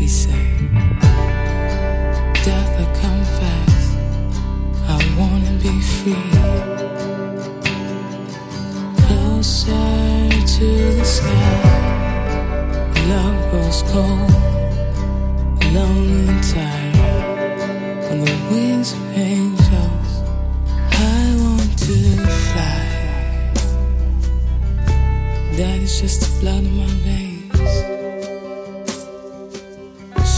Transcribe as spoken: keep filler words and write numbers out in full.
say, death will come fast. I wanna be free. Closer to the sky. Love grows cold, lonely and tired. On the wings of angels, I want to fly. That is just the blood in my veins.